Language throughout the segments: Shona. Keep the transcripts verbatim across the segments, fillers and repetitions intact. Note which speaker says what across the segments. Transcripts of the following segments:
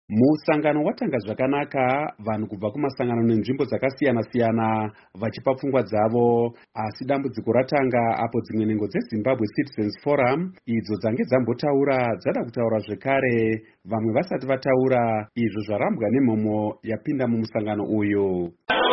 Speaker 1: Musangano watanga zvakanaka, vanhu kubva kumasangano nenzvimbo dzakasiyana-siyana vachipa pfungwa dzavo, asi dambudziko ratanga apo dzimwe nhengo dzeZimbabwe Citizens Forum idzo dzange dzambotaura dzada kutaura zvekare, vamwe vasati vataura, izvo zvarambwa nemhomo yapinda mumusangano uyu.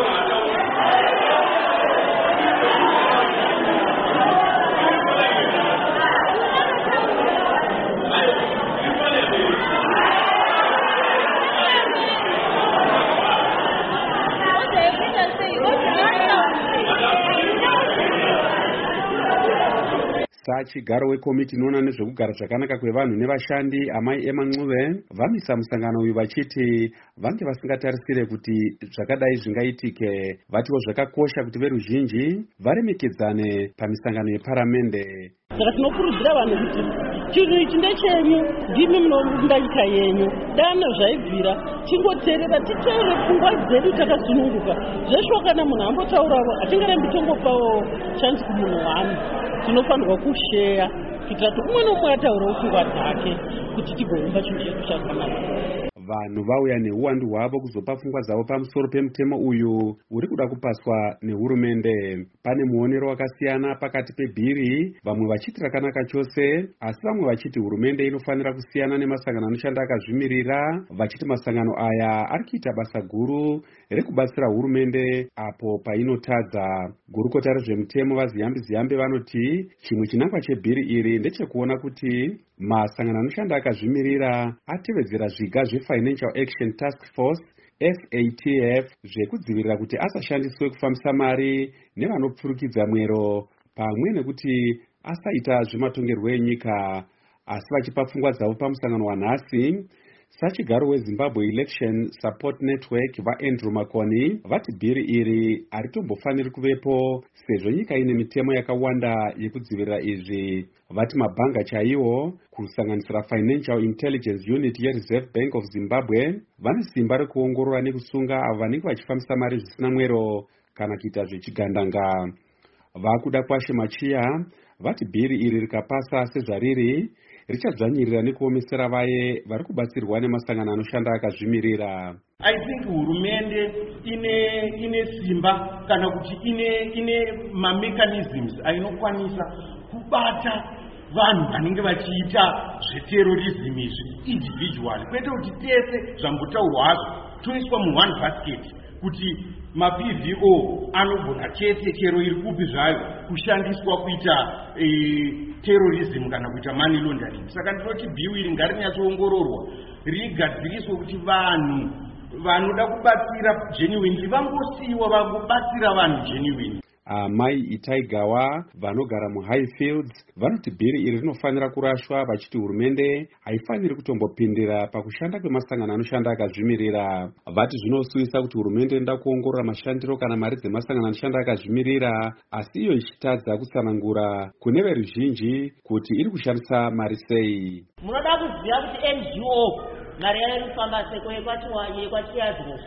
Speaker 1: Sachigaro wekomiti inoona nezvekugara zvakanaka kwevanhu nevashandi, Amai Emma Ncube, vamisa musangano uyu vachiti vange vasingatarisire kuti zvakadai zvingaitike, vatiwo zvakakosha kuti veruzhinji varemekedzane pamisangano yeparamende.
Speaker 2: Saka tinokurudzira vanhu kuti chinhu ichi ndechenyu, ndimi munoumba nyika yenyu, dana zvaibvira tingoteerera, titeere pfungwa dzedu takasununguka. Zvesho kana munhu ambotaurawo hatingarembi tongopawo chansi kumunhu wani. Tinofanirwa kusheya kuitira kuti umwe nomwe ataurawo pfungwa dzake kuti tigoumba chinhu chedu chakanaka.
Speaker 1: Vanhu vauya neuwandu hwavo kuzopa pfungwa dzavo pamusoro pemutemo uyu uri kuda kupaswa nehurumende. Pane muonero wakasiyana pakati pebhiri, vamwe vachiti rakanaka chose, asi vamwe vachiti hurumende inofanira kusiyana nemasangano anoshanda akazvimirira, vachiti masangano aya ari kuita basa guru rekubatsira hurumende apo painotadza. Gurukota rezvemutemo vaZiyambi-Ziyambe vanoti chimwe chinangwa chebhiri iri ndechekuona kuti masangano anoshanda akazvimirira atevedzera zviga zveFinancial Action Task Force F A T F zvekudzivirira kuti asashandiswe kufambisa mari nevanopfurukidza mwero, pamwe nekuti asaita zvematongerwo enyika. Asi vachipa pfungwa dzavo pamusangano wanhasi, Sachigaro weZimbabwe Election Support Network vaAndrew Makoni vati bhiri iri haritombofaniri kuvepo sezvo nyika ine mitemo yakawanda yekudzivirira izvi. Vati mabhanga chaiwo, kusanganisira Financial Intelligence Unit yeReserve Bank of Zimbabwe, vane simba rekuongorora nekusunga avo vanenge vachifambisa mari zvisina mwero kana kuita zvechigandanga. Vakuda Kwashe Machiya vati bhiri iri rikapasa sezvariri richadzvanyirira nekuomesera vaye vari kubatsirwa nemasangano anoshanda akazvimirira.
Speaker 3: I think hurumende ine ine simba kana kuti ine ine ma mechanisms ainokwanisa kubata vanhu vanenge vachiita zveterrorism izvi individual, kwete kuti tese zvambotaurwa hazvo toiswa mu one basket kuti ma-P V O anogona chete chero iri kupi zvayo kushandiswa kuita e, terrorism kana kuita money laundering. Saka ndinoti bhiu iri ngarinyatsoongororwa rigadziriswe kuti vanhu vanoda kubatsira genuinely vangosiyiwa vangobatsira vanhu genuinely.
Speaker 1: Amai Itaigawa vanogara muHighfields vanoti bhiri iri rinofanira kurashwa, vachiti hurumende haifaniri kutombopindira pakushanda kwemasangano anoshanda akazvimirira. Vati zvinosuyisa kuti hurumende inoda kuongorora mashandiro kana mari dzemasangano anoshanda akazvimirira, asi iyo ichitadza kutsanangura kune veruzhinji kuti iri kushandisa mari sei.
Speaker 4: Munoda kuziva kuti N G O mari yayo irikufamba seko yekwachiyaziro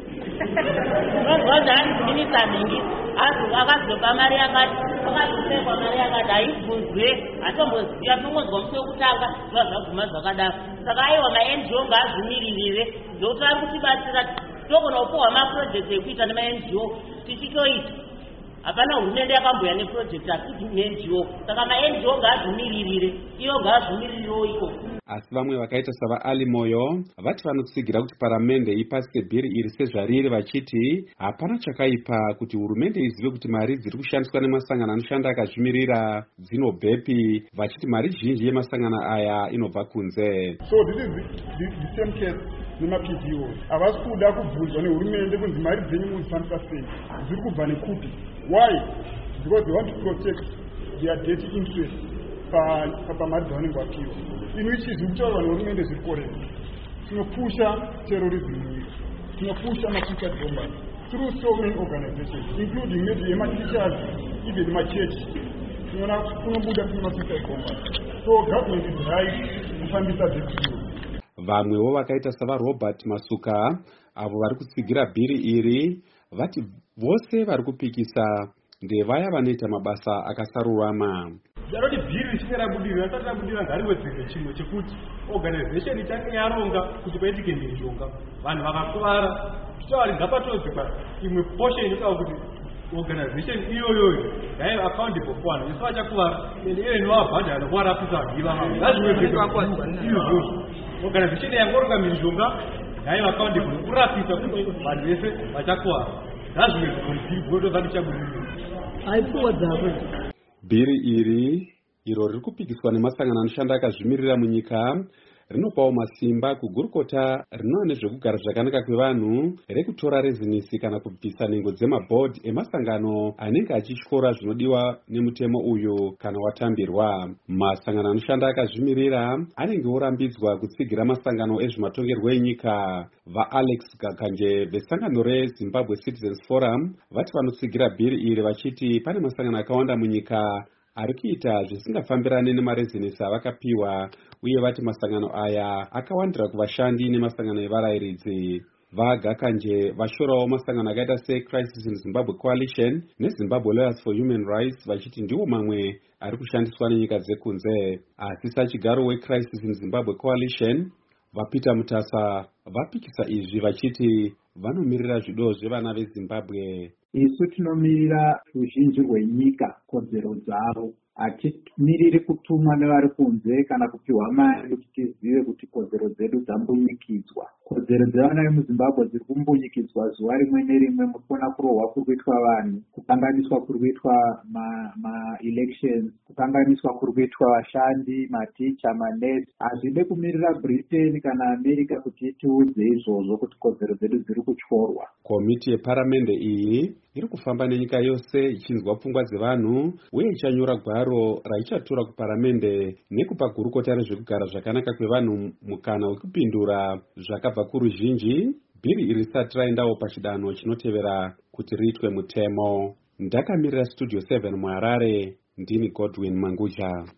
Speaker 4: unozwa zvaani minisa mingi akazopa mari yakati akazopekwa mari yakati haibvunzwe hatomboziva tongozwa musi wekutanga zva zvaguma zvakadaro. Saka aiwa ma-N G O ngaazvimiririre ndokuti ari kutibatsira togona kupuhwa mapurojekti ekuita nema-N G O tichitoita. Hapana hurumende yakamboya neprojekti asiti ne-N G O, saka ma-N G O ngaazvimiririre, iyo ngaazvimirirewo iko.
Speaker 1: Asi vamwe vakaita savaAli Moyo vati vanotsigira kuti paramende ipasike bhiri iri sezvariri, vachiti hapana chakaipa kuti hurumende izive kuti mari dziri kushandiswa nemasangano anoshanda akazvimirira dzinobvepi, vachiti mari zhinji yemasangano aya inobva kunze.
Speaker 5: So this is the, the, the same case nema-P V O havasi kuda kubvunzwa nehurumende kunzi mari dzenyu muzifambisa sei, dziri kubva nekupi. Why? Because they want to protect their dirty interest pamari dzavanenge vapiwa. Ino ichizi kutaurwa nehurumende zviri koreka. Tinopusha terrorism munyika, tinopusha ma-teachers bombers through so many organizations including maybe ma-teachers, even ma-church. Tinoona kunobuda kune ma-teachers bombers. So government is right kufambisa zvechiyo.
Speaker 1: Vamwewo vakaita savaRobert Masuka avo vari kutsigira bhiri iri vati vose vari kupikisa ndevaya vanoita mabasa akasarurama.
Speaker 6: daroti bhiri richinge rabudira rasati rabudira ngariwedzere chimwe chekuti organization ichange yaronga kuti paitike mhirizhonga vanhu vakakuvara tichavari ngapatozikwa imwe portion inotaura kuti organization iyoyoyo yayo accountable kuvanhu isu vachakuvara ende iyo inovabhadhara nokuvarapisa vahiva izvozvo organization yangoronga mhirizhonga yayo accountable nokurapisa kuti vanhu vese vachakuvara zvazvimwe zvikonzirwotozatichabudiri
Speaker 2: haipfuwa dzavo.
Speaker 1: Bhiri iri iro riri kupikiswa nemasangano anoshanda akazvimirira munyika rinopawo masimba kugurukota rinoona nezvekugara zvakanaka kwevanhu rekutora rezinisi kana kubvisa nhengo dzemabhodhi emasangano anenge achityora zvinodiwa nemutemo uyu kana watambirwa. Masangano anoshanda akazvimirira anenge orambidzwa kutsigira masangano ezvematongerwo enyika. VaAlex Gakanje vesangano reZimbabwe Citizens Forum vati vanotsigira bhiri iri vachiti pane masangano akawanda munyika ari kuita zvisingafambirane nemarezinesi avakapiwa, uye vati masangano aya akawandira kuvashandi nemasangano evarayiridzi. VaGakanje vashorawo masangano akaita seCrisis in Zimbabwe Coalition neZimbabwe Lawyers for Human Rights vachiti ndiwo mamwe ari kushandiswa nenyika dzekunze. Asi sachigaro weCrisis in Zimbabwe Coalition vaPeter Mutasa vapikisa izvi vachiti vanomirira zvido zvevana veZimbabwe.
Speaker 7: Isu tinomirira ruzhinji rwenyika kodzero dzavo, hatimiriri kutumwa nevari kunze kana kupiwa mari kuti tizive kuti kodzero dzedu dzambunyikidzwa. Kodzero dzevana vemuZimbabwe dziri kumbunyikidzwa zuva rimwe nerimwe. Mukona kurohwa kuri kuitwa vanhu, kukanganiswa kuri kuitwa ma-elections, kukanganiswa kuri kuitwa vashandi, maticha, manesi. Hazvide kumirira Britain kana America kuti itiudze izvozvo kuti kodzero dzedu dziri kutyorwa.
Speaker 1: Komiti yeparamende iyi iri kufamba nenyika yose ichinzwa pfungwa dzevanhu uye ichanyora gwaro raichatura kuparamende nekupa gurukota rezvekugara zvakanaka kwevanhu mukana wekupindura zvakabva kuruzhinji bhiri iri risati raendawo pachidanho chinotevera kuti riitwe mutemo. Ndakamirira Studio seven muHarare, ndini Godwin Manguja.